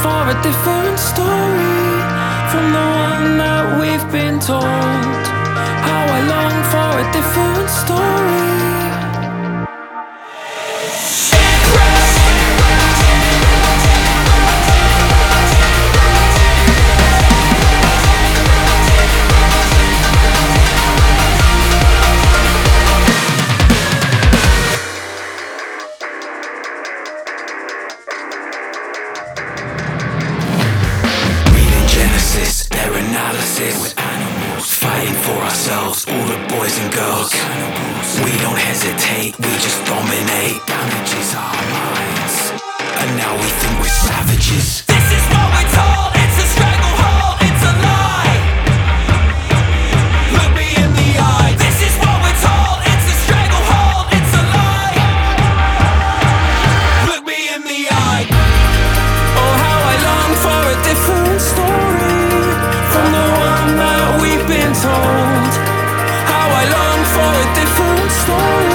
for a different story from the one that we've been told. How I long for a different story. Their analysis, we're animals fighting for ourselves, all the boys and girls. We don't hesitate, we just dominate. Damages our minds, and now we think we're savages. This is what we're told, it's a stranglehold, it's a lie. Look me in the eye. This is what we're told, it's a stranglehold, it's a lie. Look me in the eye. Oh, how I long for a different story from the one that we've been told. How I long for a different story.